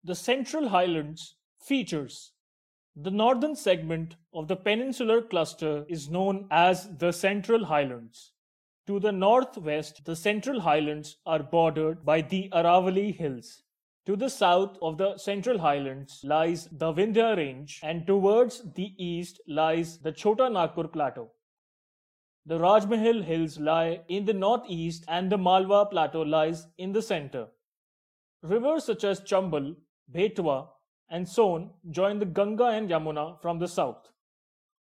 The Central Highlands features. The northern segment of the peninsular cluster is known as the Central Highlands. To the northwest, the Central Highlands are bordered by the Aravalli Hills. To the south of the Central Highlands lies the Vindhya Range, and towards the east lies the Chota Nagpur Plateau. The Rajmahal Hills lie in the northeast, and the Malwa Plateau lies in the center. Rivers such as Chambal, Betwa, and Son join the Ganga and Yamuna from the south.